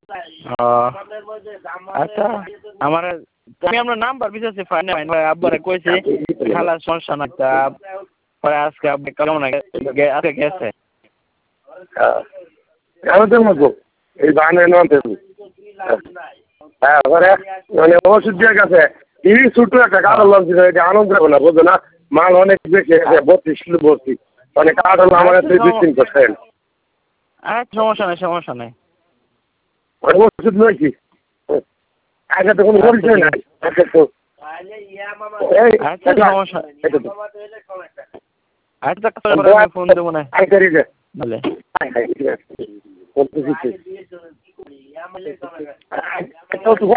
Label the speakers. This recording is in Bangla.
Speaker 1: আচ্ছা আমার আমি আপনার নাম্বার বিচারছি ফাইন ভাই আব্বারে কইছি খালার সমস্যা না তা পরে আজকে আপনি কেমন আজকে গেছে
Speaker 2: আমাদের মতো এই বাহানে হ্যাঁ মানে ওষুধ দিয়ে গেছে এই ছোট্ট একটা কাঠল ছিল এটা আনন্দ হবে না বুঝলো না মাল অনেক বেশি আছে 32 কিলো ভর্তি মানে কাঠল আমার 2-3%।
Speaker 1: সমস্যা নেই
Speaker 2: ওষুধ নয় আগে তো কোনো পরিচয় নাই আগে তো
Speaker 1: ফোন দেবো না
Speaker 2: বলে